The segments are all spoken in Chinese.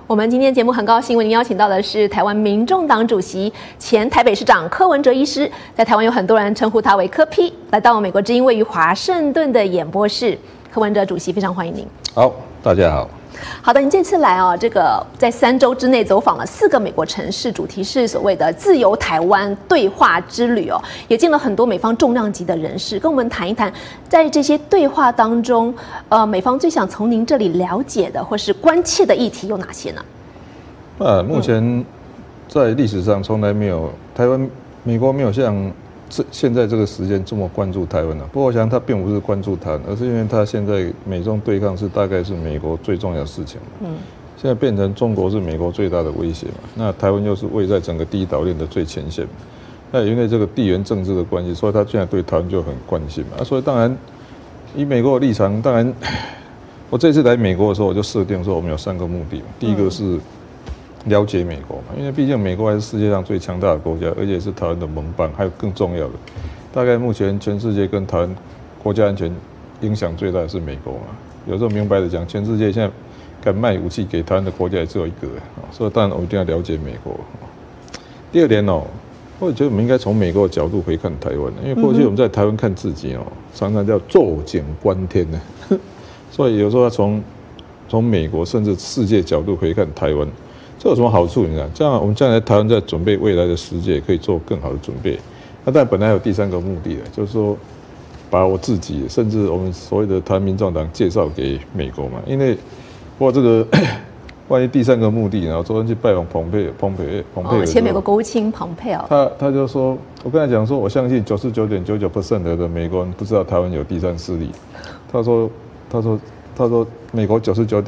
我们今天节目很高兴为您邀请到的是台湾民众党主席、前台北市长柯文哲医师，在台湾有很多人称呼他为柯 P， 来到美国之音位于华盛顿的演播室。柯文哲主席非常欢迎您。 好，大家好。 好的，你这次来这个在3周之内走访了4个美国城市，主题是所谓的自由台湾对话之旅也见了很多美方重量级的人士，跟我们谈一谈，在这些对话当中，美方最想从您这里了解的或是关切的议题有哪些呢？ 目前在历史上从来没有美国没有像现在这个时间这么关注台湾了。不过我想他并不是关注台湾，而是因为他现在美中对抗大概是美国最重要的事情。现在变成中国是美国最大的威胁嘛，那台湾又是位在整个第一岛链的最前线。那因为这个地缘政治的关系，所以他现在对台湾就很关心嘛。所以当然以美国的立场，当然我这次来美国的时候，我就设定说我们有3个目的嘛。第一个是了解美国嘛，因为毕竟美国还是世界上最强大的国家，而且是台湾的盟邦。还有更重要的，大概目前全世界跟台湾国家安全影响最大的是美国嘛。有时候明白的讲，全世界现在敢卖武器给台湾的国家也只有1个，所以当然我一定要了解美国。第二点我觉得我们应该从美国的角度回看台湾，因为过去我们在台湾看自己常常叫坐井观天呢，所以有时候要从美国甚至世界角度回看台湾。这有什么好处？你知道，这样我们将来台湾在准备未来的世界，可以做更好的准备。那但本来有第3个目的就是说，把我自己甚至我们所谓的台湾民众党介绍给美国嘛。因为不过这个万一第3个目的，然后昨天去拜访蓬佩奥， 前美国国务卿蓬佩奥， 他就说，我跟他讲说，我相信99.99% 的美国人不知道台湾有第3势力。他说美国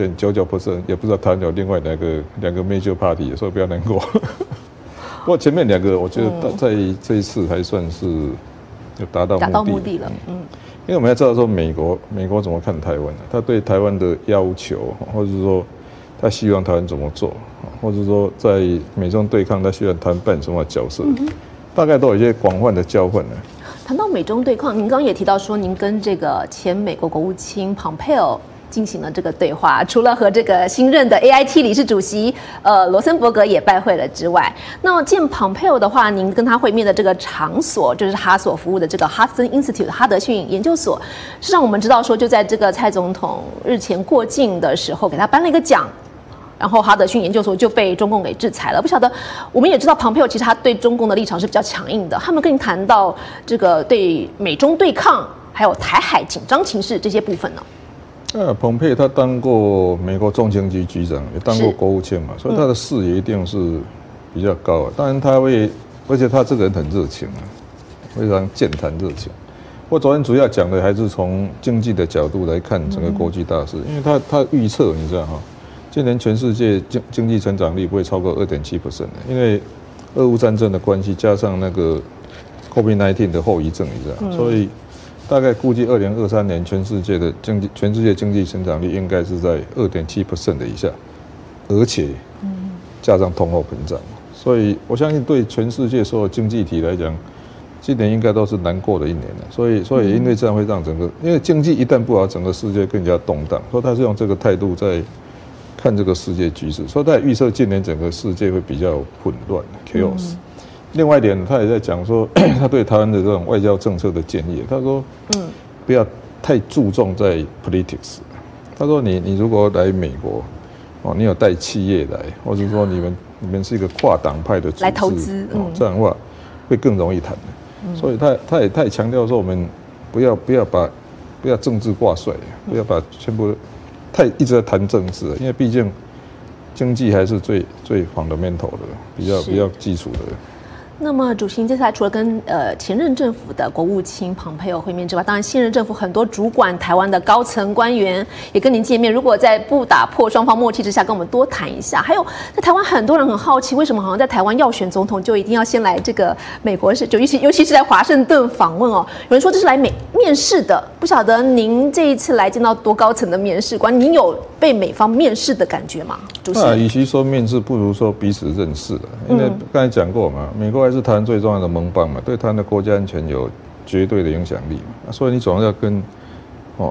99.99% 也不知道台湾有另外两个 major party， 所以不要难过。不过前面2个，我觉得在这一次还算是有达到目的了。因为我们要知道说美国怎么看台湾呢？他对台湾的要求，或者是说他希望台湾怎么做，或者说在美中对抗，他希望台湾扮演什么角色，大概都有一些广泛的交换呢。 谈到美中对抗，您刚刚也提到说，您跟这个前美国国务卿蓬佩奥进行了这个对话，除了和这个新任的 AIT 理事主席罗森伯格也拜会了之外，那见蓬佩奥的话，您跟他会面的这个场所就是他所服务的这个 Hudson Institute 哈德逊研究所，事实上我们知道说，就在这个蔡总统日前过境的时候，给他颁了一个奖。然后哈德逊研究所就被中共给制裁了。不晓得，我们也知道蓬佩奥其实他对中共的立场是比较强硬的。他们跟你谈到这个对美中对抗，还有台海紧张情势这些部分呢？ 蓬佩他当过美国中情局局长，也当过国务卿嘛，所以他的视野一定是比较高的。当然而且他这个人很热情非常健谈热情。我昨天主要讲的还是从经济的角度来看整个国际大事，因为他预测你知道今年全世界经济成长率不会超过2.7%的，因为俄乌战争的关系，加上那个 COVID-19 的后遗症，你知道，所以大概估计2023年全世界经济成长率应该是在2.7% 的以下，而且加上通货膨胀，所以我相信对全世界所有经济体来讲，今年应该都是难过的一年了。所以因为这样会让因为经济一旦不好，整个世界更加动荡，所以他是用这个态度在看这个世界局势，所以他也预测今年整个世界会比较混乱 chaos。另外一点，他也在讲说，他对台湾的这种外交政策的建议，他说，不要太注重在 politics。他说你如果来美国，你有带企业来，或者说你们是一个跨党派的组织来投资， 这样的话会更容易谈。所以他也强调说，我们不要政治挂帅，不要把全部一直在谈政治，因为毕竟经济还是最 fundamental 的，比较基础的。 那么主席这次除了跟前任政府的国务卿蓬佩奥会面之外，当然现任政府很多主管台湾的高层官员也跟您见面。如果在不打破双方默契之下，跟我们多谈一下。还有在台湾很多人很好奇，为什么好像在台湾要选总统就一定要先来这个美国尤其是在华盛顿访问有人说这是来面试的，不晓得您这一次来见到多高层的面试官，您有被美方面试的感觉吗？主席， 与其说面试，不如说彼此认识了。因为刚才讲过嘛，美国还是台湾最重要的盟邦嘛，对台湾的国家安全有绝对的影响力嘛，所以你总要跟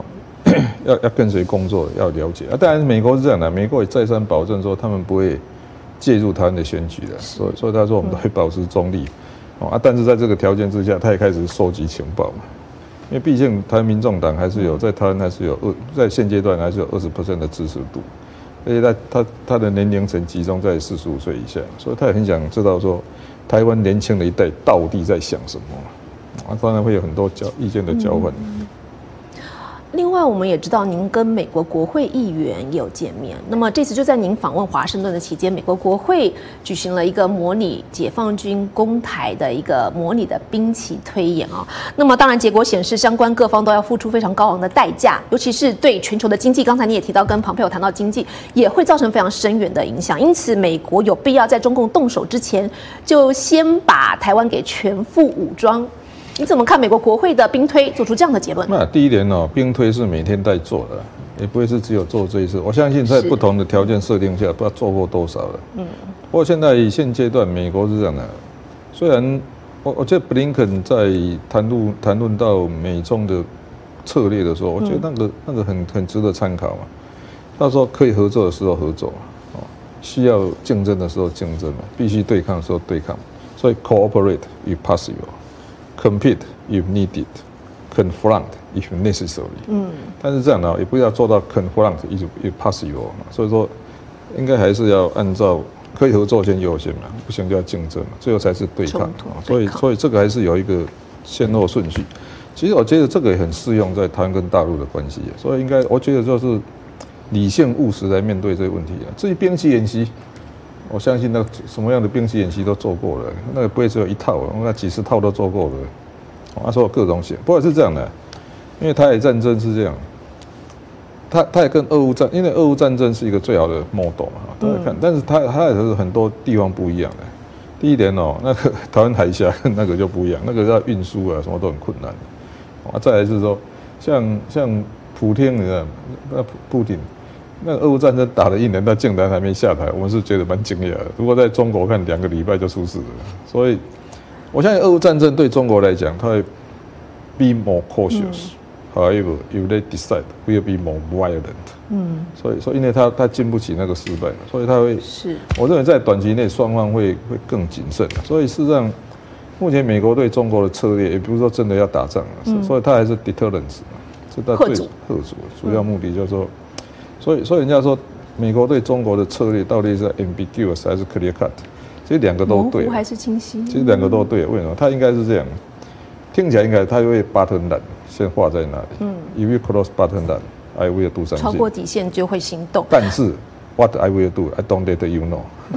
要跟谁工作要了解啊。当然，美国是这样的，美国也再三保证说他们不会介入台湾的选举的，所以他说我们都会保持中立。但是在这个条件之下，他也开始收集情报嘛。因为毕竟台湾民众党还是有在台湾还是有在现阶段还是有20% 的支持度，而且他的年龄层集中在45岁以下，所以他也很想知道说台湾年轻的一代到底在想什么。当然会有很多意见的交换。 另外，我们也知道您跟美国国会议员也有见面。那么这次就在您访问华盛顿的期间，美国国会举行了一个模拟解放军攻台的一个模拟的兵棋推演啊。那么当然，结果显示相关各方都要付出非常高昂的代价，尤其是对全球的经济，刚才你也提到跟庞佩友谈到经济，也会造成非常深远的影响。因此，美国有必要在中共动手之前，就先把台湾给全副武装。你怎么看美国国会的兵推做出这样的结论？ 那第一点兵推是每天在做的，也不会是只有做这一次。我相信在不同的条件设定下，不知道做过多少了。不过现在现阶段美国是这样的，虽然我觉得布林肯在谈论到美中的策略的时候，我觉得那个很值得参考嘛。他说可以合作的时候合作，需要竞争的时候竞争嘛，必须对抗的时候对抗。所以 cooperate if possible。Compete if needed, confront if necessary。但是这样呢，也不要做到 confront if possible。所以说，应该还是要按照可以合作先优先嘛，不行就要竞争嘛，最后才是对抗。所以这个还是有一个先后顺序。其实我觉得这个也很适用在台湾跟大陆的关系，所以我觉得就是理性务实来面对这个问题。至于兵棋演习，我相信那什么样的兵棋演习都做过了，那个不会只有一套，那几十套都做过了。说各种险，不过是这样的，因为台海战争是这样，它也跟俄乌战，因为俄乌战争是一个最好的 model 嘛，大家看，但是它也是很多地方不一样的。第一点那个台湾海峡跟那个就不一样，那个要运输啊什么都很困难。再来是说，像普丁那普丁。那俄乌战争打了1年，他竟然还没下台，我们是觉得蛮惊讶的。如果在中国看2个礼拜就出事了，所以我相信俄乌战争对中国来讲，它会 be more cautious。However, if they decide, will be more violent。所以因为他经不起那个失败，所以他会我认为在短期内双方会更谨慎。所以事实上，目前美国对中国的策略，也不是说真的要打仗所以他还是 deterrence 嘛，是他最吓阻主要目的就是说。所以人家说，美国对中国的策略到底是 ambiguous 还是 clear cut？ 其实2个都对， 模糊还是清晰？ 其实2个都对。为什么？他应该是这样，听起来应该他会 button line 先画在那里。If you cross button line, I will do something。 超过底线就会行动。 但是 what I will do, I don't let you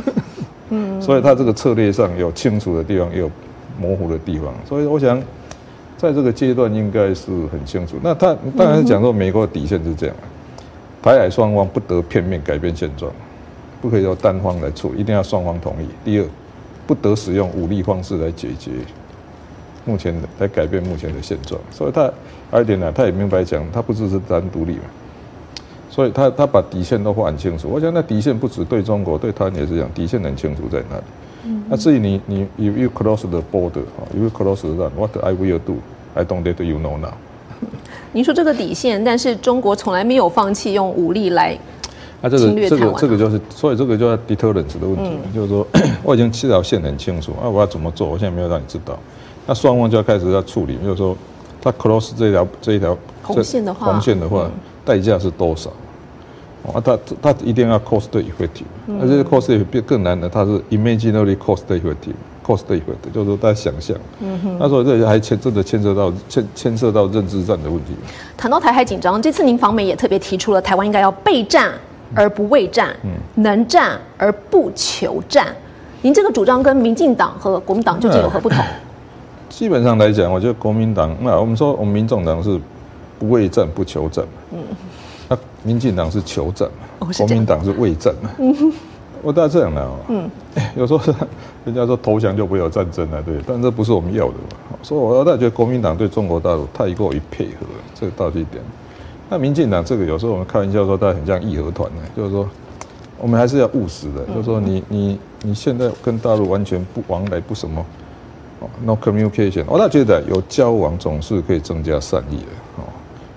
know。所以他这个策略上有清楚的地方，也有模糊的地方。所以我想，在这个阶段应该是很清楚。那他当然是讲说，美国的底线是这样。台海双方不得片面改变现状，不可以由单方来处理，一定要双方同意。第二，不得使用武力方式来解决来改变目前的现状。所以他还有一点呢，他也明白讲，他不支持台湾独立嘛，所以他把底线都画很清楚。我想那底线不只对中国，对台湾也是这样，底线很清楚在哪里。那至于你 you cross the border, you cross the line, what I will do, I don't let you know now。 您说这个底线，但是中国从来没有放弃用武力来侵略台湾。 这个就是，所以这个就要 deterrence 的问题，就是说我已经这条线很清楚我要怎么做，我现在没有让你知道。那双方就要开始要处理，就是说他 cross 这一条红线的话， 代价是多少？他一定要 cost effective，而且 cost effective 更难的，它是 imaginary cost effective。cost effect 就是说大家想象，那所以这还真的牵涉到认知战的问题。 谈到台海紧张，这次您访美也特别提出了台湾应该要备战而不畏战，能战而不求战。您这个主张跟民进党和国民党究竟有何不同？ 基本上来讲，我觉得国民党，我们说我们民众党是不畏战不求战，那民进党是求战嘛，国民党是畏战嘛。我大概这样的有时候人家说投降就不会有战争了，对，但这不是我们要的嘛。所以我大概觉得国民党对中国大陆太过于配合，这个倒是一点。那民进党这个有时候我们开玩笑说，他很像义和团呢，就是说我们还是要务实的，就是说你现在跟大陆完全不往来不什么，no communication， 我倒觉得有交往总是可以增加善意的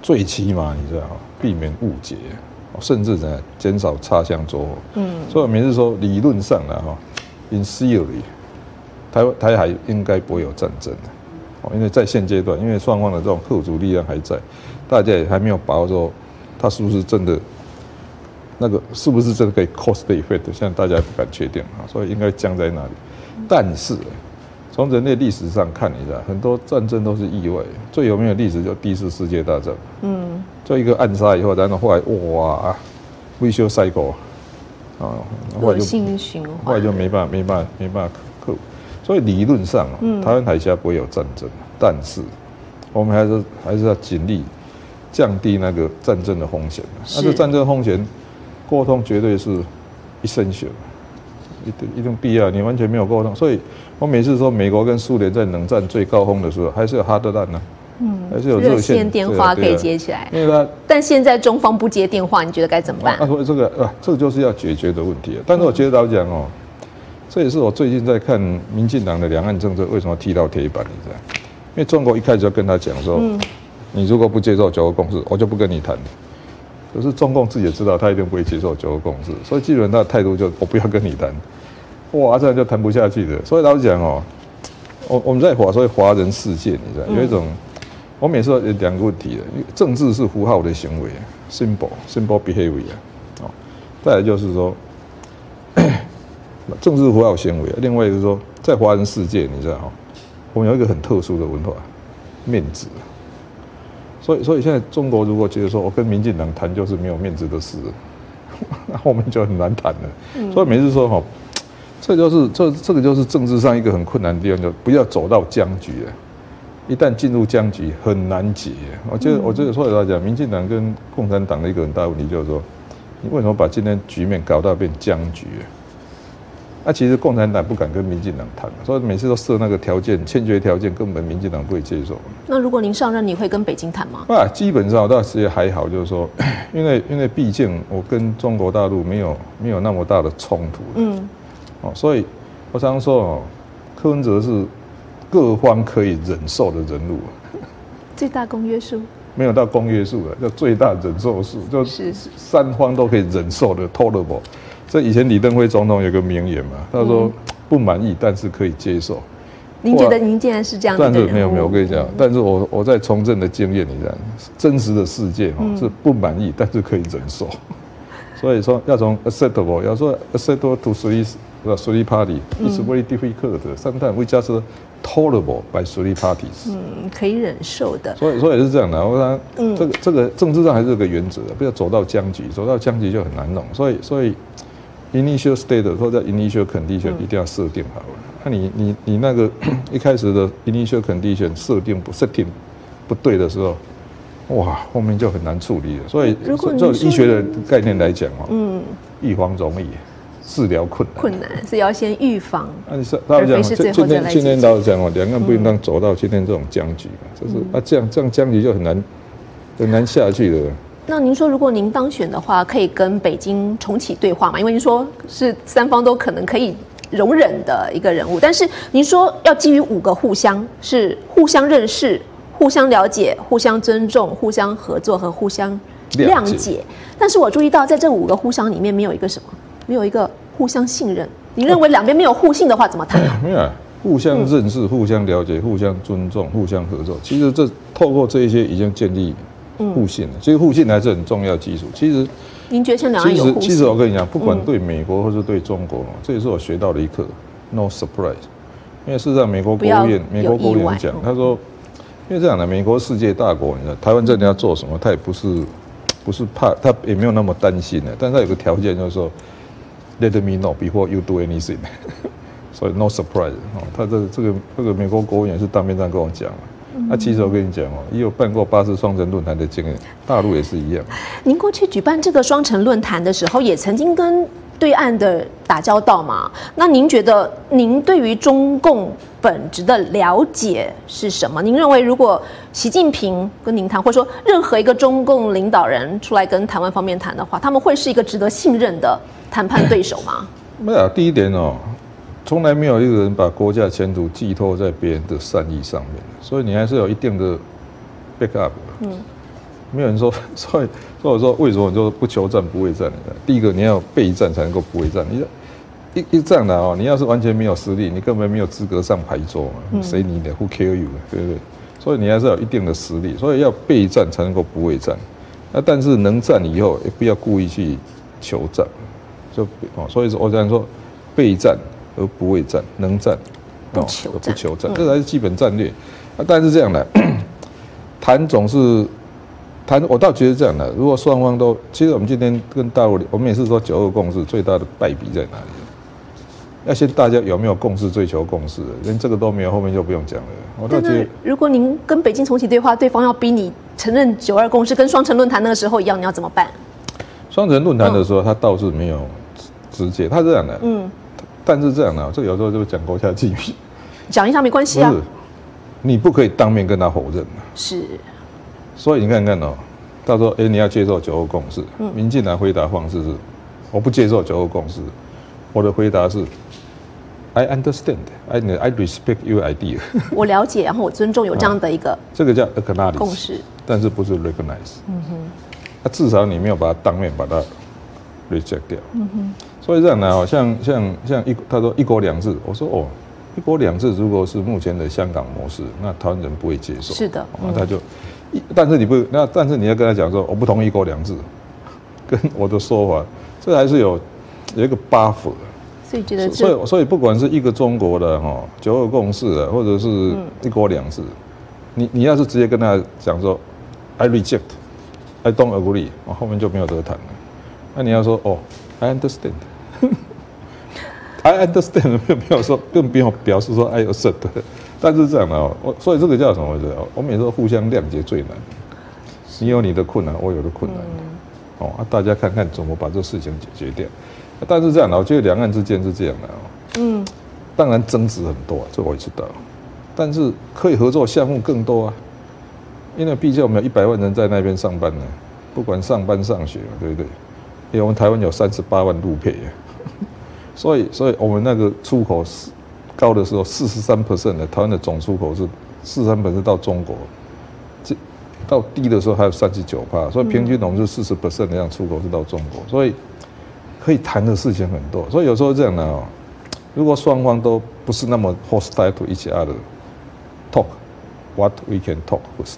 最起码你知道避免误解，甚至呢减少擦枪走火。所以我每次说理论上啦，in theory， 台海应该不会有战争的，因为在现阶段，因为双方的这种核主力量还在，大家也还没有把握说它是不是真的。那个是不是真的可以 cost effect？ 现在大家也不敢确定所以应该降在那里。但是从人类历史上看一下，很多战争都是意外。最有名的例子就第一次世界大战，就一个暗杀以后，然后后来哇，vicious cycle 恶性循环， 后来就没办法克服。所以理论上台湾海峡不会有战争，但是我们还是要尽力降低那个战争的风险。但是战争风险。沟通绝对是essential，一定必要。你完全没有沟通，所以我每次说美国跟苏联在冷战最高峰的时候，还是有哈德弹呢，还是有热线电话可以接起来。 因为但现在中方不接电话，你觉得该怎么办？ 所以这个就是要解决的问题。但是我觉得老讲这也是我最近在看民进党的两岸政策为什么踢到铁板，你知道？因为中国一开始就跟他讲说，你如果不接受九二共识，我就不跟你谈。可是中共自己也知道，他一定不会接受九二共识，所以基本上他的态度就我不要跟你谈，哇，这样就谈不下去的。所以老实讲我们在所谓华人世界，你知道有一种，我每次有两个问题的，政治是符号的行为 ，symbol behavior 再来就是说，政治符号行为，另外一个是说，在华人世界，你知道我们有一个很特殊的文化，面子。所以现在中国如果觉得说我跟民进党谈就是没有面子的事，那后面就很难谈了。所以每次说这个就是政治上一个很困难的地方，就不要走到僵局了。一旦进入僵局很难解。我觉得说来讲，民进党跟共产党的一个很大问题就是说，你为什么把今天局面搞到变僵局？其实共产党不敢跟民进党谈，所以每次都设那个条件，欠缺条件，根本民进党不会接受。 那如果您上任，你会跟北京谈吗？ 基本上倒是还好，就是说，因为毕竟我跟中国大陆没有那么大的冲突。所以我常说柯文哲是各方可以忍受的人物， 最大公约数没有到公约数了，叫最大忍受数，就是三方都可以忍受的 tolerable。这以前李登辉总统有个名言嘛，他说不满意但是可以接受。 您觉得您竟然是这样的人物？ 但是没有，我跟你讲，但是我在从政的经验，你看真实的世界是不满意但是可以忍受。所以说要从 acceptable， 要说 acceptable to three party is very difficult. Sometimes we just tolerable by three parties. 可以忍受的。 所以也是这样的。我想这个政治上还是有个原则，不要走到僵局，走到僵局就很难弄。所以 initial state 或者 initial condition 一定要设定好了。那你那个一开始的 initial condition setting不对的时候，哇，后面就很难处理了。所以就医学的概念来讲预防容易，治疗困难， 所以要先预防。 而非是最后再来解决。今天老实讲两岸不应当走到今天这种僵局，这样僵局就很难下去了。 那您说，如果您当选的话，可以跟北京重启对话吗？因为您说是三方都可能可以容忍的一个人物，但是您说要基于5个互相，是互相认识、互相了解、互相尊重、互相合作和互相谅解。但是我注意到，在这5个互相里面，没有一个什么，没有一个互相信任。你认为两边没有互信的话，怎么谈？ 没有，互相认识、互相了解、互相尊重、互相合作。其实透过这一些已经建立互信了。其实互信还是很重要的基础。其实您觉得像两岸有互信？ 其实我跟你讲，不管对美国或是对中国，这也是我学到的一课 ，no surprise。因为事实上，美国国务院讲，他说，因为这样的美国世界大国，你知道台湾真的要做什么，他也不是怕，他也没有那么担心的。但是他有个条件，就是说 ，let me know before you do anything 。所以 no surprise。他这个美国国务院是当面这样跟我讲。其实我跟你讲也有办过8次双城论坛的经验，大陆也是一样。 您过去举办这个双城论坛的时候，也曾经跟对岸的打交道嘛？那您觉得您对于中共本质的了解是什么？您认为如果习近平跟您谈，或者说任何一个中共领导人出来跟台湾方面谈的话，他们会是一个值得信任的谈判对手吗？ 没有，第一点从来没有一个人把国家前途寄托在别人的善意上面，所以你还是有一定的 backup。 没有人说，所以我说为什么你说不求战不畏战？第一个你要备战才能够不畏战。你一战了哦，你要是完全没有实力，你根本没有资格上牌桌嘛，谁你的 Who care you， 对不对？所以你还是要有一定的实力，所以要备战才能够不畏战。那但是能战以后，也不要故意去求战，所以我讲说备战而不畏战，能战不求战， 这才是基本战略。但是这样的谈总是谈，我倒觉得这样的，如果双方都，其实我们今天跟大陆，我们也是说9·2共识最大的败笔在哪里？要先大家有没有共识，追求共识，连这个都没有，后面就不用讲了。我倒觉得， 如果您跟北京重启对话，对方要逼你承认9·2共识，跟双城论坛那个时候一样，你要怎么办？ 双城论坛的时候，他倒是没有直接，他这样的，但是这样的，这有时候就讲国家机密， 讲一下没关系啊。 不是，你不可以当面跟他否认嘛。 是。 所以你看看哦，他说，你要接受9·2共识，民进党回答方式是，我不接受9·2共识，我的回答是。I understand. I respect your idea. 我了解，然后我尊重有这样的一个这个叫 acknowledge 共识， 但是不是 recognize。至少你没有把它当面把它 reject 掉。所以这样呢，像他说一国两制，我说哦，一国两制如果是目前的香港模式，那台湾人不会接受。 是的， 他就，但是你要跟他讲说，我不同意一国两制，跟我的说法，这还是有一个 buffer。所以不管是一个中国的9·2共识的，或者是一国两制，你要是直接跟他讲说 I reject, I don't agree， 后面就没有得谈了。那你要说I understand， I understand 没有说，更不用表示说 I accept。但是这样的所以这个叫什么？我们也说互相谅解最难。你有你的困难，我有的困难，大家看看怎么把这事情解决掉。但是这样的，我觉得两岸之间是这样的当然争执很多，这我也知道，但是可以合作项目更多啊，因为毕竟我们有100万人在那边上班呢，不管上班上学，对不对？因为我们台湾有38万陆配，所以我们那个出口高的时候43%的台湾的总出口是43%到中国，到低的时候还有39%，所以平均我们是40%的样出口是到中国，所以。可以谈的事情很多，所以有时候这样的如果双方都不是那么 hostile to each other， talk what we can talk first，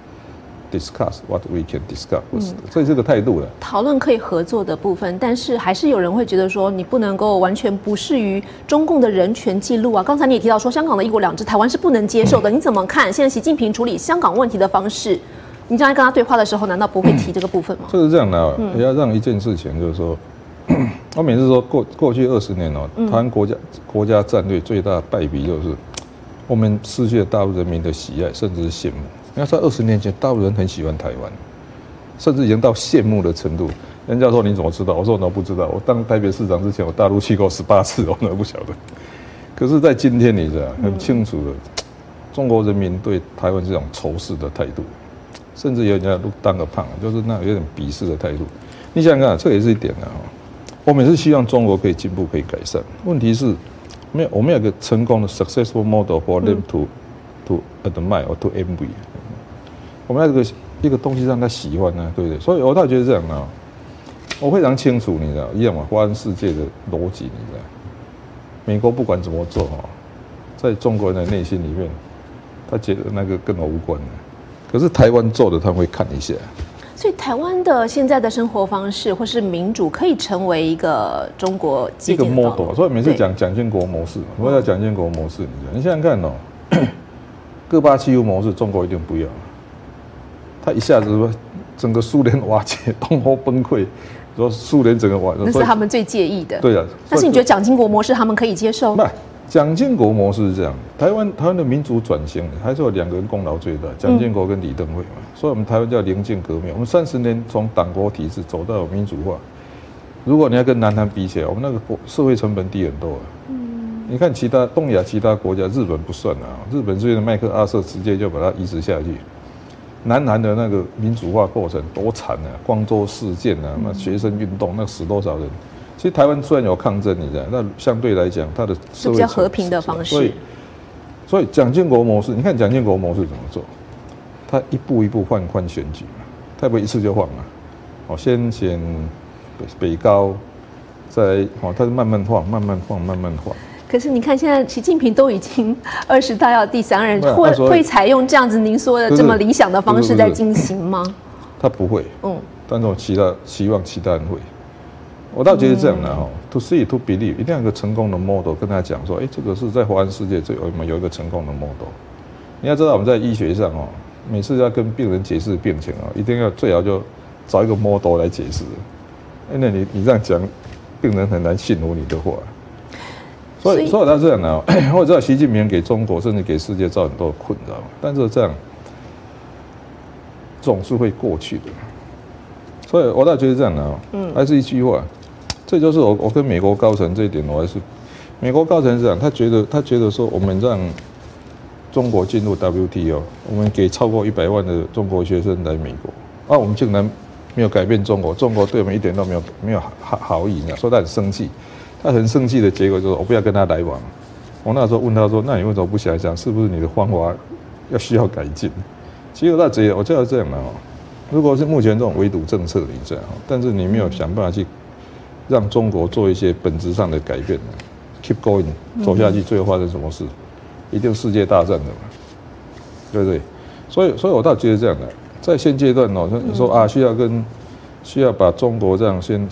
discuss what we can discuss first， 所以这个态度了。 讨论可以合作的部分，但是还是有人会觉得说，你不能够完全不适于中共的人权记录啊。刚才你也提到说，香港的一国两制，台湾是不能接受的。你怎么看现在习近平处理香港问题的方式？你将来跟他对话的时候，难道不会提这个部分吗？ 这是这样的也要让一件事情就是说。我每次说过去20年台湾国家战略最大的败笔就是我们失去了大陆人民的喜爱，甚至是羡慕。因为在20年前，大陆人很喜欢台湾，甚至已经到羡慕的程度。人家说你怎么知道？我说我都不知道。我当台北市长之前，我大陆去过18次，我都不晓得。可是，在今天，你知道很清楚的，中国人民对台湾这种仇视的态度，甚至有人家当个胖，就是那有点鄙视的态度。你想想看，这也是一点我们也是希望中国可以进步，可以改善。问题是，我们有个成功的 successful model for them to admire or to envy。我们要一个东西让他喜欢对不对？所以我倒觉得这样我非常清楚，你知道，一样嘛，发展世界的逻辑，你知道，美国不管怎么做在中国人的内心里面，他觉得那个跟我无关可是台湾做的，他会看一下。 所以台湾的现在的生活方式或是民主，可以成为一个中国借鉴的 model。 所以每次讲蒋经国模式，我要讲蒋经国模式，你想想看戈巴契夫模式，中国一定不要。他一下子整个苏联瓦解，东欧崩溃，说苏联整个瓦解， 那是他们最介意的。 对啊。 但是你觉得蒋经国模式他们可以接受？ 蒋经国模式是这样，台湾的民主转型还是有2个人功劳最大，蒋经国跟李登辉嘛，所以我们台湾叫临近革命。我们30年从党国体制走到民主化，如果你要跟南韩比起来，我们那个社会成本低很多你看东亚其他国家，日本不算日本这边的麦克阿瑟直接就把它移植下去。南韩的那个民主化过程多惨光州事件那学生运动那死多少人。其实台湾虽然有抗争，你知道，那相对来讲，它的社会是比较和平的方式。 所以蒋经国模式，你看蒋经国模式怎么做？他一步一步放宽选举， 他不会一次就放啊，先选北高，再来他是慢慢放。 可是你看，现在习近平都已经20大要第3任，会采用这样子您说的这么理想的方式在进行吗？ 他不会，但是我希望其他人会。我倒觉得这样的to see to believe， 一定要有一个成功的 model 跟他讲说，这个是在华人世界有一个成功的 model。你要知道我们在医学上每次要跟病人解释病情一定要最好就找一个 model 来解释，因为你这样讲，病人很难信服你的话。所以他这样的我知道习近平给中国甚至给世界造很多的困扰，但是这样总是会过去的。所以我倒觉得这样的还是一句话，这就是我跟美国高层这一点，我还是美国高层是这样，他觉得说我们让中国进入 WTO， 我们给超过100万的中国学生来美国，我们竟然没有改变中国对我们一点都没有好意，所以他很生气。他很生气的结果就是我不要跟他来往。我那时候问他说：“那你为什么不想想，是不是你的方法需要改进？”结果我就要这样了如果是目前这种围堵政策，你这样，但是你没有想办法去让中国做一些本质上的改变 ，keep going 走下去，最后发生什么事？一定世界大战的嘛，对不对？所以我倒觉得这样的，在现阶段你说需要把中国这样先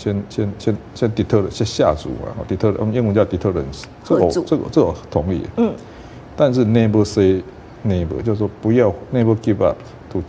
deter 先下逐deter 我们英文叫 deterrence， 这我同意。但是 never say never， 就是说不要 never give up to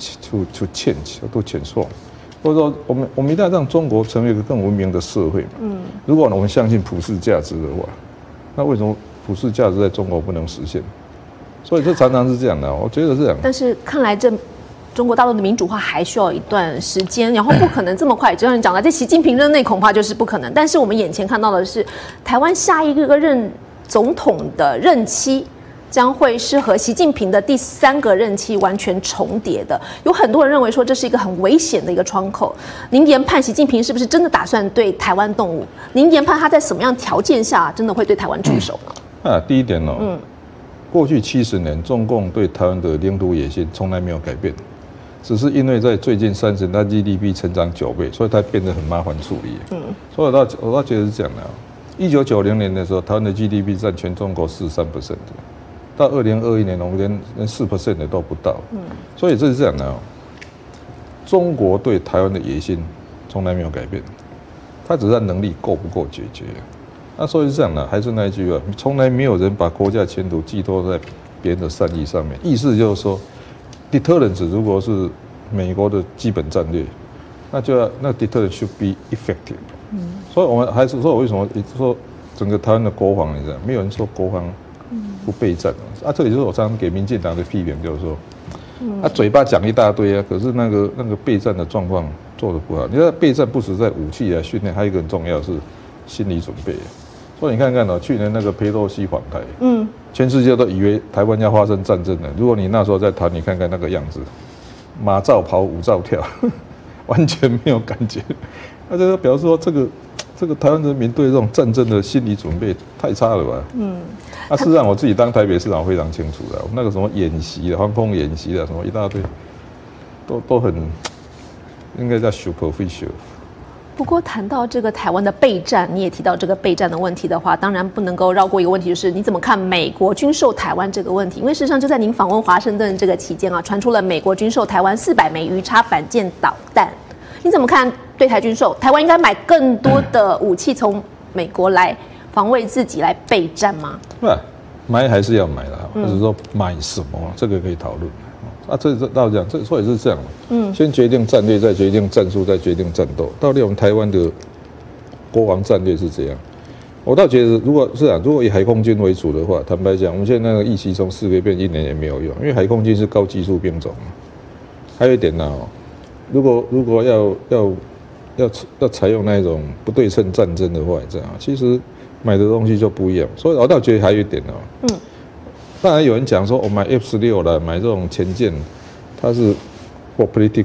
change to transform， 或者说我们一定要让中国成为一个更文明的社会嘛。如果我们相信普世价值的话，那为什么普世价值在中国不能实现？所以这常常是这样的，我觉得是这样。 但是看来中国大陆的民主化还需要一段时间，然后不可能这么快。就像你讲的，在习近平任内恐怕就是不可能。但是我们眼前看到的是，台湾下一个任总统的任期将会是和习近平的第3个任期完全重叠的。有很多人认为说这是一个很危险的一个窗口。您研判习近平是不是真的打算对台湾动武？您研判他在什么样条件下真的会对台湾出手呢？ 第一点过去70年中共对台湾的领土野心从来没有改变。只是因为在最近30年，它 GDP 成长9倍，所以它变得很麻烦处理。所以我倒觉得是这样的。1990年的时候，台湾的 GDP 占全中国43%，到2021年，我们连4% 的都不到。所以这是这样的中国对台湾的野心从来没有改变，它只是能力够不够解决。那所以是这样的，还是那一句话，从来没有人把国家前途寄托在别人的善意上面。意思就是说。Deterrence 如果是美国的基本战略，那 deterrence should be effective。所以我们还是说，为什么说整个台湾的国防，你知道，没有人说国防不备战这里就是我常常给民进党的批评，就是说，嘴巴讲一大堆可是那个备战的状况做得不好。你知道备战不只在武器来训练，还有一个很重要的是心理准备。所以你看看去年那个裴洛西访台，全世界都以为台湾要发生战争了。如果你那时候在谈，你看看那个样子，马照跑，舞照跳，完全没有感觉。那就表示说，这个台湾人民对这种战争的心理准备太差了吧？事实上我自己当台北市长非常清楚的，那个什么演习的、防空演习的，什么一大堆，都很应该叫 superficial。 不过谈到这个台湾的备战，你也提到这个备战的问题的话，当然不能够绕过一个问题，就是你怎么看美国军售台湾这个问题？因为事实上就在您访问华盛顿这个期间传出了美国军售台湾400枚鱼叉反舰导弹，你怎么看对台军售？台湾应该买更多的武器从美国来防卫自己，来备战吗？ 不，买还是要买的，或者说买什么，这个可以讨论。这到这样，所以是这样先决定战略，再决定战术，再决定战斗。到底我们台湾的国防战略是这样？我倒觉得，如果以海空军为主的话，坦白讲，我们现在那个役期从4个月变1年也没有用，因为海空军是高技术兵种。还有一点如果要采用那种不对称战争的话，这样其实买的东西就不一样。所以我倒觉得还有一点当然有人讲说，我买 F-16啦，买这种前舰，它是 for politics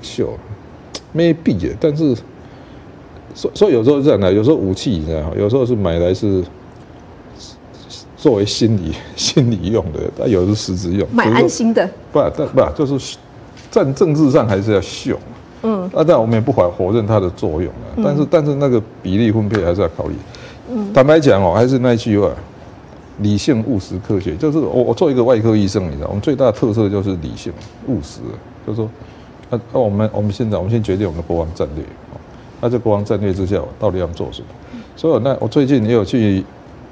show，maybe， 但是所以有时候是这样的，有时候武器你知道，有时候是买来是作为心理用的，但有时是实质用， 买安心的。 不，就是政治上还是要秀。 但我们也不否认它的作用啊。但是那个比例分配还是要考虑。坦白讲还是那句话，理性、务实、科学，就是我做一个外科医生，你知道，我们最大的特色就是理性、务实，就是说，我们先决定我们的国防战略。那在国防战略之下，到底要做什么？所以我最近也有去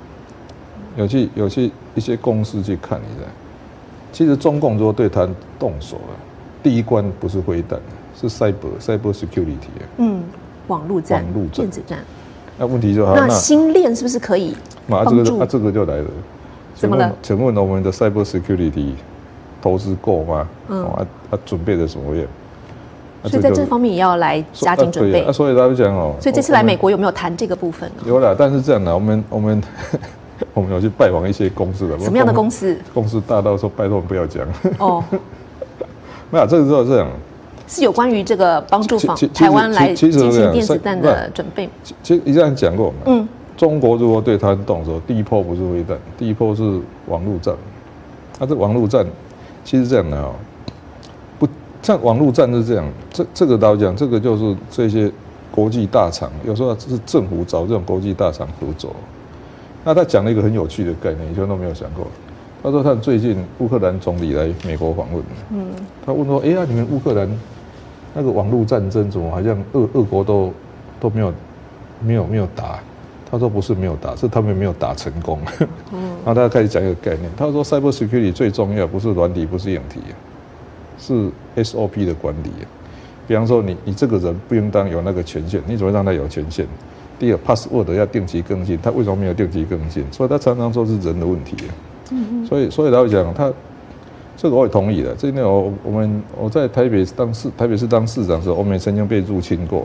一些公司去看，你知道，其实中共如果对它动手了，第一关不是飞弹，是 cyber security 网络战、电子战。 那问题就好， 那星链是不是可以帮助？ 这个就来了。 怎么了？ 请问我们的 cyber security 投资够吗？准备的什么样？ 所以在这方面也要来加紧准备。 所以他就讲所以这次来美国有没有谈这个部分？ 有啦，但是这样的，我们有去拜访一些公司的。 什么样的公司？ 公司大到说拜托不要讲。 哦， 没有，这个就是这样。 是有关于这个帮助台湾来进行电子弹的准备。 其实你这样讲过嘛？中国如果对台湾动手，第一波不是飞弹，第一波是网络战。这网络战其实这样的像网络战是这样，这个老讲，这个就是这些国际大厂，有时候是政府找这种国际大厂合作。那他讲了一个很有趣的概念，以前都没有想过。他说他最近乌克兰总理来美国访问，他问说：“哎呀，你们乌克兰那个网络战争怎么好像俄国都没有打？”他说：“不是没有打，是他们没有打成功。”然后他开始讲一个概念，他说 ：“Cyber security 最重要不是软体，不是硬体。”是 SOP 的管理，比方说你这个人不应当有那个权限，你怎么让他有权限？第二 ，password 要定期更新，他为什么没有定期更新？所以他常常说是人的问题。所以他会讲，他这个我也同意的。这年我在台北市当市长的时候，我们也曾经被入侵过。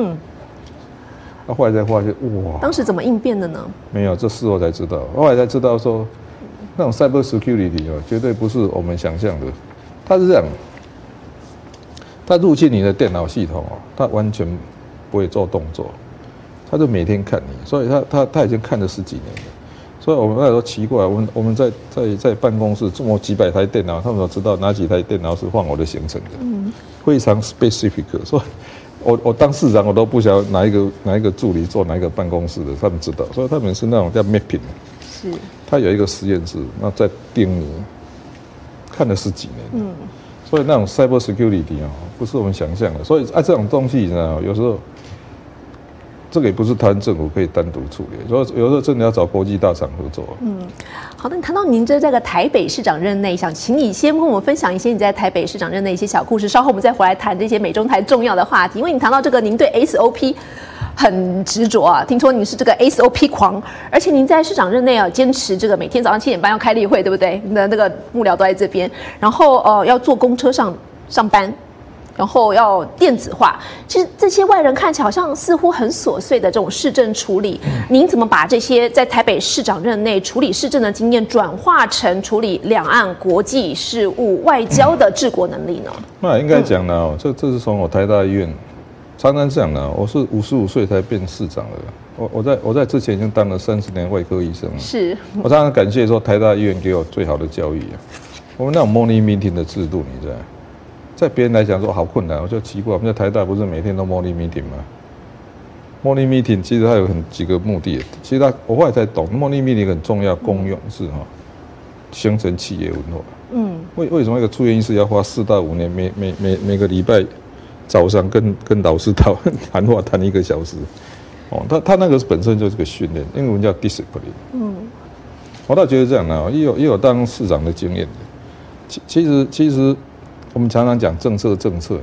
后来才发现，哇！ 当时怎么应变的呢？ 没有，这事后才知道。后来才知道说，那种 cyber security 绝对不是我们想象的。他是这样，他入侵你的电脑系统他完全不会做动作，他就每天看你，所以他已经看了10几年了。所以我们那时候奇怪，我们在办公室这么几百台电脑，他们都知道哪几台电脑是放我的行程的，非常 specific。所以我当市长我都不晓得哪一个助理做哪一个办公室的，他们知道，所以他们是那种叫 mapping， 是， 他有一个实验室，那在盯你。看了10几年，所以那种 cyber security 不是我们想象的，所以这种东西呢，有时候这个也不是台湾政府可以单独处理，所以有时候真的要找国际大厂合作。 好的，谈到您这个台北市长任内，想请你先跟我们分享一些你在台北市长任内一些小故事，稍后我们再回来谈这些美中台重要的话题。因为你谈到这个，您对 SOP 很执着啊，听说您是这个 SOP 狂，而且您在市长任内坚持这个每天早上7点半要开例会，对不对？你的那个幕僚都在这边，然后要坐公车上班。然后要电子化，其实这些外人看起来好像似乎很琐碎的这种市政处理，您怎么把这些在台北市长任内处理市政的经验转化成处理两岸国际事务、外交的治国能力呢？ 那应该讲呢，这是从我台大医院常常讲呢，我是55岁才变市长的，我在之前已经当了30年外科医生了， 是我常常感谢说台大医院给我最好的教育我们那种 morning meeting 的制度，你知道。在别人来讲说好困难，我就奇怪，我们在台大不是每天都 morning meeting 吗 ？morning meeting 其实它有几个目的，其实我后来才懂 morning meeting 很重要，功用是形成企业文化。为什么一个住院医师要花4到5年，每个礼拜早上跟老师谈话谈1个小时？他那个本身就是个训练，英文叫 discipline。我倒觉得这样也有当市长的经验的。其实。我们常常讲政策，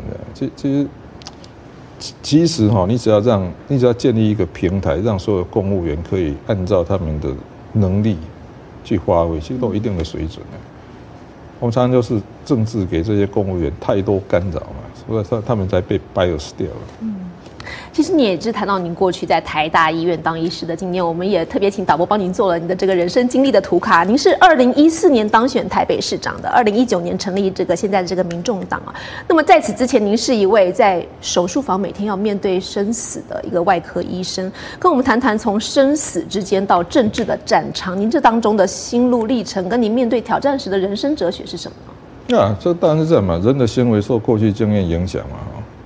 其实你只要建立一个平台，让所有公务员可以按照他们的能力去发挥，其实都有一定的水准我们常常就是政治给这些公务员太多干扰嘛，所以他们才被 bias 掉了。 其实你也是谈到您过去在台大医院当医师的经验，我们也特别请导播帮您做了你的这个人生经历的图卡。您是2014年当选台北市长的，2019年成立这个现在的这个民众党那么在此之前，您是一位在手术房每天要面对生死的一个外科医生，跟我们谈谈从生死之间到政治的战场，您这当中的心路历程，跟您面对挑战时的人生哲学是什么呢？ 这当然是这样嘛，人的行为受过去经验影响嘛。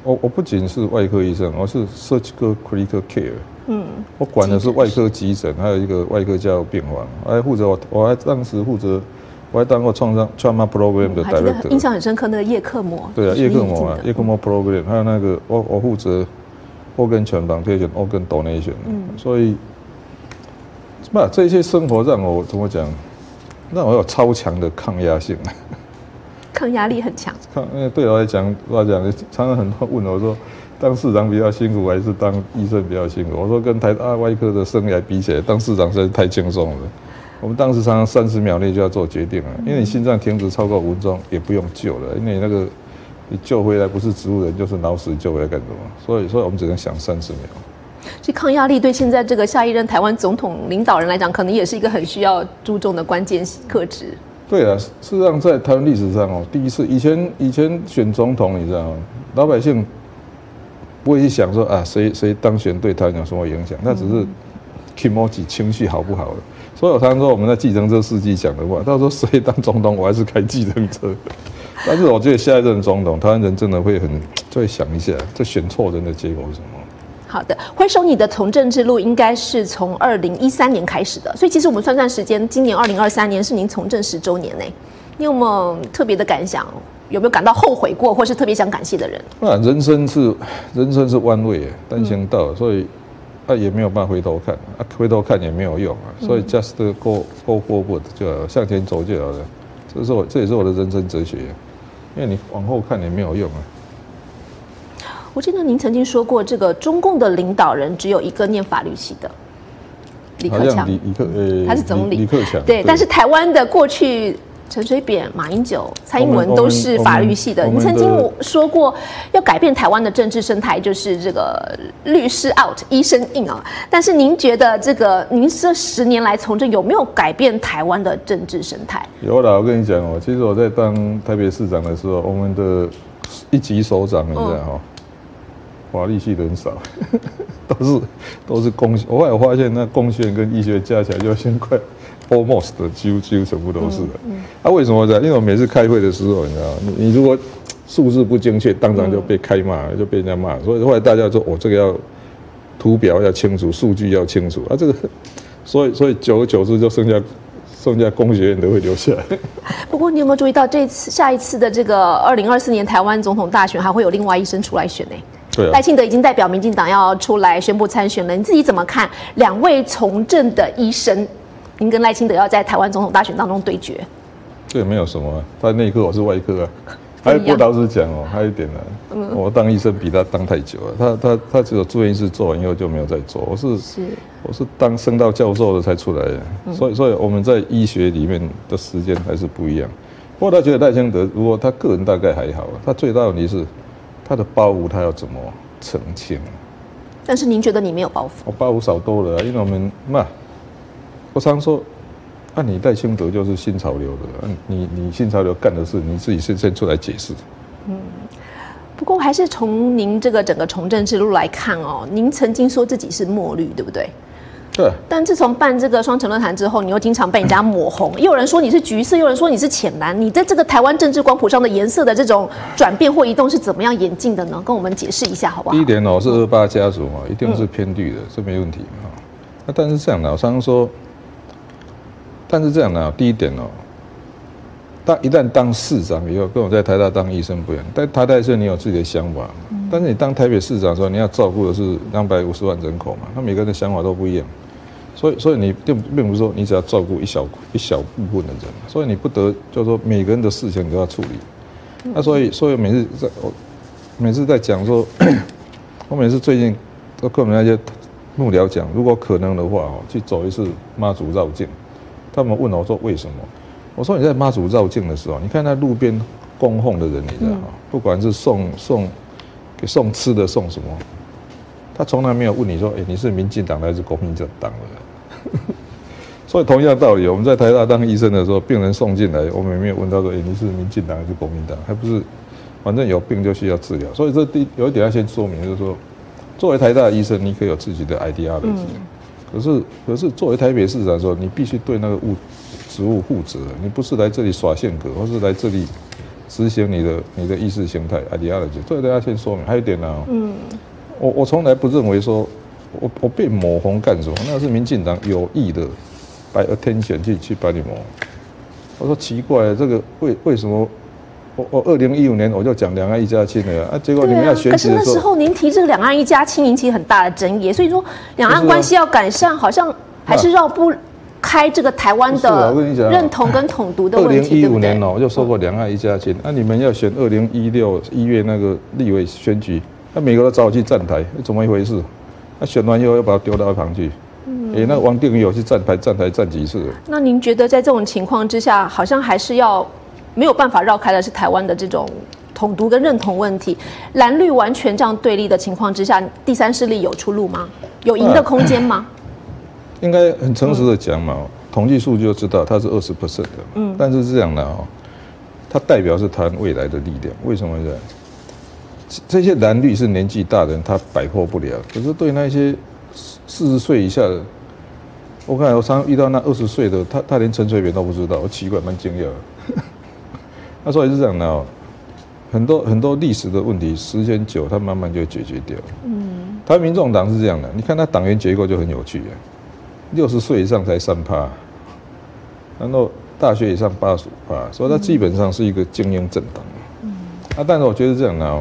我不仅是外科医生，我是 surgical critical care。我管的是外科急诊，还有一个外科加护病房，还负责我还当时负责，我还当过创伤 trauma program 的 director。 印象很深刻，那个叶克膜。 对啊，叶克膜啊，叶克膜 program， 还有那个我负责 organ transplantation、organ donation。所以，这些生活让我怎么讲？让我有超强的抗压性。 抗压力很强。 对我来讲，常常很多问我说，当市长比较辛苦，还是当医生比较辛苦？我说跟台大外科的生涯比起来，当市长实在是太轻松了。我们当时常常30秒内就要做决定了，因为你心脏停止超过5分钟也不用救了，因为那个你救回来不是植物人就是脑死，救回来干什么？所以我们只能想30秒。 所以抗压力对现在这个下一任台湾总统领导人来讲，可能也是一个很需要注重的关键特质。 对啊，事实上在台湾历史上第一次以前选总统，你知道吗？老百姓不会去想说谁当选对他有什么影响，那只是 kimoji 情绪好不好的。所以我常常说我们在计程车司机讲的话，到时候谁当总统，我还是开计程车。但是我觉得下一任总统，台湾人真的会就会想一下，这选错人的结果是什么。 好的，回首你的从政之路，应该是从2013年开始的，所以其实我们算时间，今年2023年是您从政10周年呢。你有没有特别的感想？有没有感到后悔过，或是特别想感谢的人？ 人生是弯位，单行道，所以也没有办法回头看，回头看也没有用所以 just go forward 就好，向前走就好了。这也是我的人生哲学，因为你往后看也没有用我记得您曾经说过，这个中共的领导人只有一个念法律系的，李克强，他是总理， 李克强。 对，但是台湾的过去，陈水扁、马英九、蔡英文都是法律系的。您曾经说过，要改变台湾的政治生态，就是这个律师 out， 医生 in 啊。但是您觉得您这10年来从政有没有改变台湾的政治生态？ 有啦，我跟你讲其实我在当台北市长的时候，我们的1级首长，你知道法律系的很少，都是工学。我后来发现，那工学跟医学加起来就先快 almost 几乎全部都是的。为什么呢？因为我每次开会的时候，你知道，你如果数字不精确，当场就被开骂，就被人家骂。所以后来大家说，这个要图表要清楚，数据要清楚这个，所以久而久之就剩下工学院的会留下来。 不过你有没有注意到，下一次的这个2024年台湾总统大选，还会有另外医生出来选呢？ 对赖清德已经代表民进党要出来宣布参选了，你自己怎么看2位从政的医生？您跟赖清德要在台湾总统大选当中对决？ 这也没有什么他内科，我是外科还有郭老师讲还有一点我当医生比他当太久了，他只有住院医师做完以后就没有再做，我是当升到教授的才出来的，所以我们在医学里面的时间还是不一样。不过他觉得赖清德如果他个人大概还好他最大的问题是他的包袱他要怎么澄清？ 但是您觉得你没有包袱？ 我包袱少多了因为我们我常说你赖清德就是新潮流的你新潮流干的事你自己先出来解释。 不过还是从您这个整个从政之路来看您曾经说自己是墨绿，对不对？ 对。 但自从办这个双城论坛之后，你又经常被人家抹红，又有人说你是橘色，又有人说你是浅蓝。你在这个台湾政治光谱上的颜色的这种转变或移动是怎么样演进的呢？跟我们解释一下好不好？ 第一点是28家族一定是偏绿的，这没问题但是这样我常常说，第一点一旦当市长以后，跟我在台大当医生不一样。在台大医生你有自己的想法，但是你当台北市长的时候，你要照顾的是250万人口嘛，那每个人的想法都不一样。所以你并不是说你只要照顾一小部分的人，所以你不得就是说每个人的事情都要处理。所以每次在讲说，我每次最近都跟我们那些幕僚讲，如果可能的话去走一次妈祖绕境。他们问我说为什么？我说你在妈祖绕境的时候，你看那路边供奉的人，你知道不管是送吃的送什么，他从来没有问你说，你是民进党还是国民党的。所以同样道理，我们在台大当医生的时候，病人送进来，我们也没有问到说，你是民进党还是国民党，还不是，反正有病就需要治疗。所以这有一点要先说明，就是说，作为台大的医生，你可以有自己的 ideology。可是作为台北市长的时候，你必须对那个职务负责。你不是来这里耍性格，或是来这里执行你的意识形态 ideology， 这个大家先说明。还有一点呢，我从来不认为说我被抹红干什么，那是民进党有意的by attention 去把你抹。我说奇怪了，这个为什么？我2015年我就讲两岸一家亲了啊，结果你们要选举的时候， 可是那时候您提这个两岸一家亲引起很大的争议，所以说两岸关系要改善，好像还是绕不开这个台湾的认同跟统独的问题。 2015年我就说过两岸一家亲，那你们要选2016 1月那个立委选举，那美国都找我去站台，怎么一回事？那选完以后又把我丢到一旁去。那王定宇有去站台站几次了？那您觉得在这种情况之下，好像还是要没有办法绕开的是台湾的这种统独跟认同问题，蓝绿完全这样对立的情况之下，第三势力有出路吗？有赢的空间吗？ 应该很诚实的讲嘛，统计数据就知道它是20% 的，但是这样的它代表是台湾未来的力量。为什么这样？这些蓝绿是年纪大的人，他摆脱不了。可是对那些40岁以下的，我常常遇到那20岁的，他连陈水扁都不知道，我奇怪，蛮惊讶的。那所以是这样的很多历史的问题，时间久，它慢慢就会解决掉。台湾民众党是这样的，你看他党员结构就很有趣，60岁以上才3%，然后大学以上85%，所以它基本上是一个精英政党。但是我觉得这样的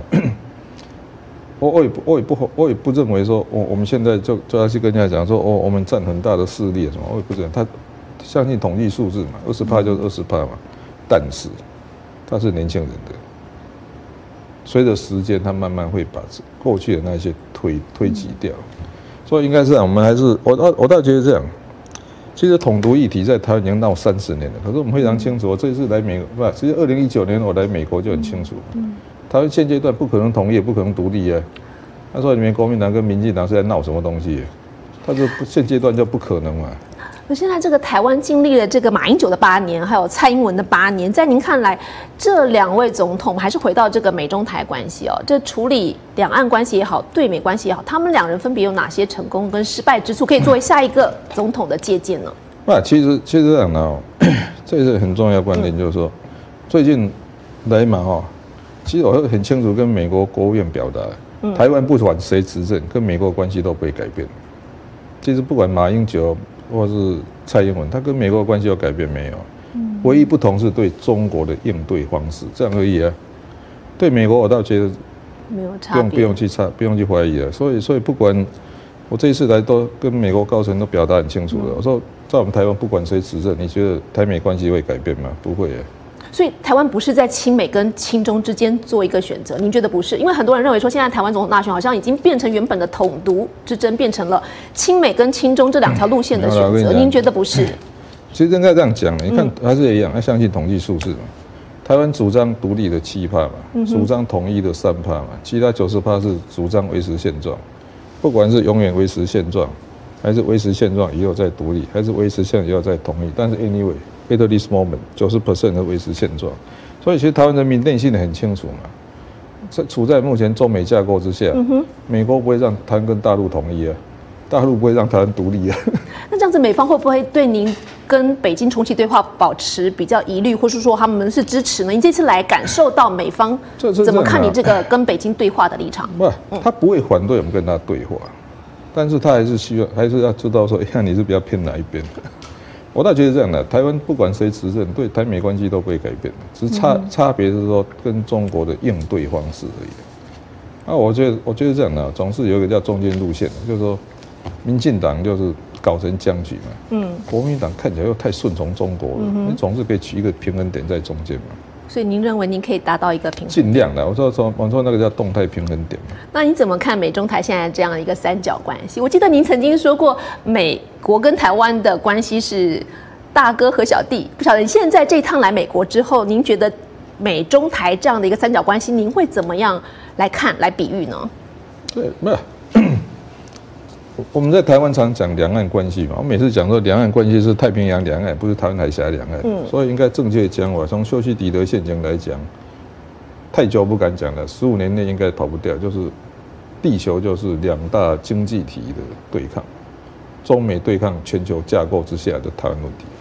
我也不认为说我们现在就要去跟人家讲说我们占很大的势力什么，我也不认。他相信统计数字嘛，20%就是20%嘛，但是他是年轻人的，随着时间，他慢慢会把过去的那些推挤掉，所以应该是这样。我们还是我倒觉得这样。其实统独议题在台湾已经闹30年了，可是我们非常清楚，我这一次来美国，其实2019年我来美国就很清楚，台湾现阶段不可能统一，也不可能独立那时候你们国民党跟民进党是在闹什么东西？他说现阶段就不可能嘛。 可现在这个台湾经历了这个马英九的8年，还有蔡英文的8年，在您看来，这2位总统还是回到这个美中台关系这处理两岸关系也好，对美关系也好，他们2人分别有哪些成功跟失败之处，可以作为下一个总统的借鉴呢？ 其实这样的这是很重要的观点，就是说，最近来嘛其实我会很清楚跟美国国务院表达，台湾不管谁执政，跟美国关系都不会改变。其实不管马英九或是蔡英文，他跟美国的关系有改变没有？唯一不同是对中国的应对方式，这样而已对美国，我倒觉得没有差别， 不用去怀疑了。所以不管我这一次来都跟美国高层都表达很清楚了。我说在我们台湾不管谁执政，你觉得台美关系会改变吗？不会所以台湾不是在亲美跟亲中之间做一个选择，您觉得不是？因为很多人认为说，现在台湾总统大选好像已经变成原本的统独之争，变成了亲美跟亲中这2条路线的选择。您觉得不是？ 其实应该这样讲，你看还是一样，要相信统计数字嘛。台湾主张独立的7%嘛，主张统一的3%嘛，其他90%是主张维持现状。不管是永远维持现状，还是维持现状以后再独立，还是维持现状以后再统一，但是 anyway。at this moment 90% 的维持现状，所以其实台湾人民内心很清楚嘛，处在目前中美架构之下，美国不会让台湾跟大陆统一大陆不会让台湾独立那这样子，美方会不会对您跟北京重启对话保持比较疑虑，或是说他们是支持呢？你这次来感受到美方怎么看你这个跟北京对话的立场？ 他不会反对我们跟他对话，但是他还是要知道说，你是比较偏哪一边。我倒觉得这样的，台湾不管谁执政，对台美关系都不会改变，只是差别是说跟中国的应对方式而已。我觉得这样的，总是有一个叫中间路线，就是说，民进党就是搞成僵局嘛，国民党看起来又太顺从中国了，你总是可以取一个平衡点在中间嘛。 所以您认为您可以达到一个平衡？ 尽量的，我说那个叫动态平衡点嘛。 那你怎么看美中台现在这样一个3角关系？我记得您曾经说过，美国跟台湾的关系是大哥和小弟。不晓得你现在这一趟来美国之后，您觉得美中台这样的一个3角关系，您会怎么样来看、来比喻呢？ 对，没有。我们在台湾常讲两岸关系嘛，我每次讲说两岸关系是太平洋两岸，不是台湾海峡两岸，所以应该正确讲法。从修昔底德陷阱来讲，太久不敢讲了，15年内应该跑不掉，就是地球就是2大经济体的对抗，中美对抗全球架构之下的台湾问题。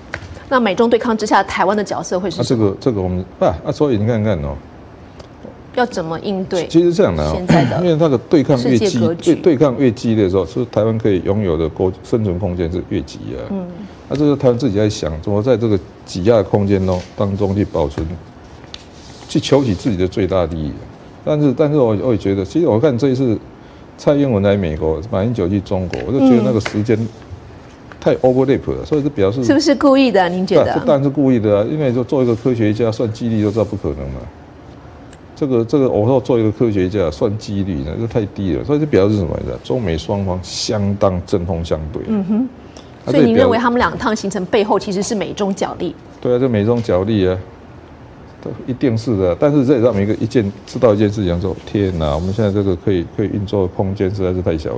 那美中对抗之下，台湾的角色会是什么？ 这个我们所以你看看哦， 要怎么应对？ 其实这样的现在的因为那个对抗越对抗越激烈的时候，是台湾可以拥有的生存空间是越挤压。那这是台湾自己在想，怎么在这个挤压的空间当中去保存，去求取自己的最大利益。但是我也觉得，其实我看这一次蔡英文来美国，马英九去中国，我就觉得那个时间太 overlap 了，所以这表示是不是故意的？您觉得？ 这当然是故意的啊，因为就做一个科学家算几率就知道不可能嘛。这个，我说做一个科学家算几率呢，这太低了，所以这表示什么呢？中美双方相当针锋相对。 所以您认为他们两趟行程背后其实是美中角力？对啊，这美中角力啊，一定是的。但是这也让我们知道一件事情，说天哪，我们现在这个可以运作的空间实在是太小了。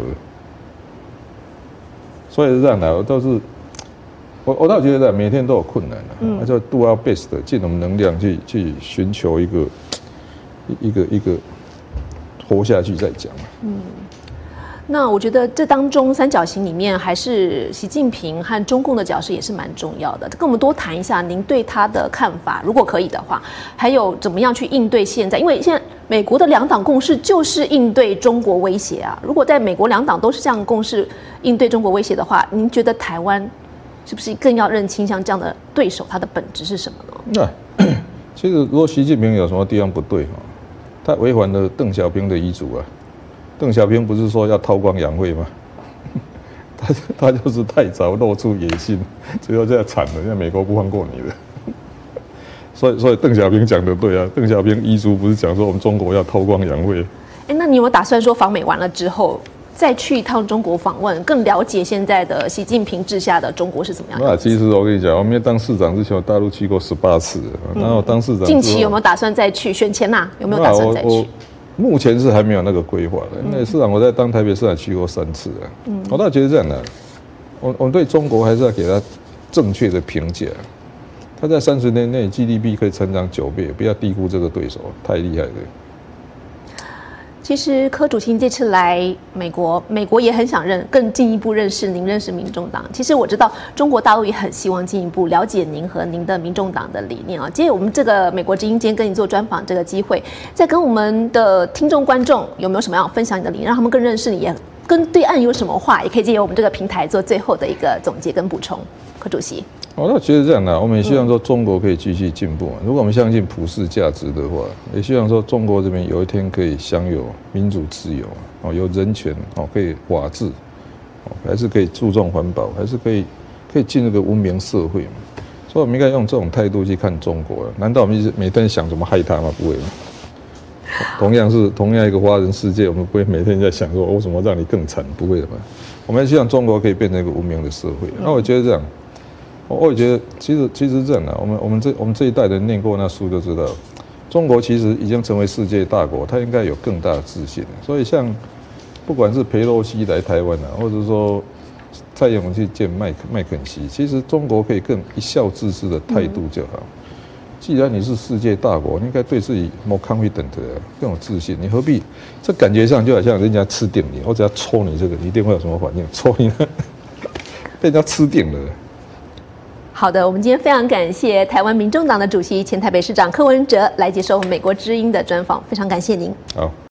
所以是这样的，我倒觉得每天都有困难的，就 do our best， 尽我们能量去寻求一个活下去再讲。 那我觉得这当中三角形里面，还是习近平和中共的角色也是蛮重要的。跟我们多谈一下您对他的看法，如果可以的话，还有怎么样去应对现在？因为现在美国的两党共识就是应对中国威胁啊。如果在美国两党都是这样共识应对中国威胁的话，您觉得台湾是不是更要认清像这样的对手，他的本质是什么呢？ 其实如果习近平有什么地方不对，他违反了邓小平的遗嘱啊。邓小平不是说要韬光养晦吗？他就是太早露出野心，最后这样惨了，现在美国不放过你的。所以邓小平讲的对啊，邓小平遗嘱不是讲说我们中国要韬光养晦？ 那你有没有打算说访美完了之后再去一趟中国访问，更了解现在的习近平治下的中国是怎么样的？ 其实我跟你讲，我没当市长之前，我大陆去过18次，然后当市长近期有没有打算再去？选前有没有打算再去？ 目前是还没有那个规划的。那市长我在当台北市长去过3次啊。我倒觉得这样的，我对中国还是要给他正确的评价。他在30年内 GDP 可以成长9倍，不要低估这个对手，太厉害了。 其实柯主席这次来美国，美国也很想更进一步认识您，认识民众党。其实我知道中国大陆也很希望进一步了解您和您的民众党的理念啊。借我们这个美国之音今天跟你做专访这个机会，再跟我们的听众观众有没有什么样分享你的理念，让他们更认识你，也跟对岸有什么话，也可以借由我们这个平台做最后的一个总结跟补充。柯主席。 我倒觉得这样的，我们也希望说中国可以继续进步。如果我们相信普世价值的话，也希望说中国这边有一天可以享有民主自由，有人权，可以法治，还是可以注重环保，还是可以进入个文明社会嘛。所以我们应该用这种态度去看中国了。难道我们一直每天想怎么害他吗？不会。同样一个华人世界，我们不会每天在想说为什么让你更惨，不会的嘛。我们希望中国可以变成一个文明的社会。那我觉得这样。我也觉得，其实这样的，我们这一代人念过那书就知道，中国其实已经成为世界大国，它应该有更大的自信。所以像不管是裴洛西来台湾或者说蔡英文去见麦肯锡，其实中国可以更一笑置之的态度就好。既然你是世界大国，你应该对自己 more confident 更有自信。你何必？这感觉上就好像人家吃定你，我只要戳你这个，你一定会有什么反应？戳你，被人家吃定了。 好的，我们今天非常感谢台湾民众党的主席、前台北市长柯文哲来接受美国之音的专访，非常感谢您。 好。